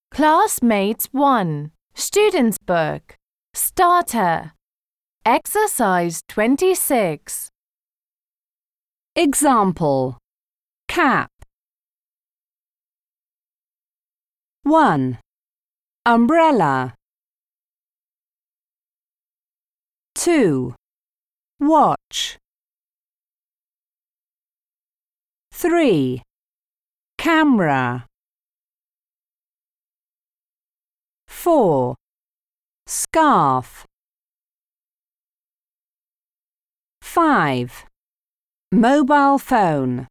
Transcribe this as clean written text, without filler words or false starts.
Classmates 1. Student's Book. Starter. Exercise 26. Example: cap. 1. Umbrella. 2. Watch. 3. Camera. 4. Scarf. 5. Mobile phone.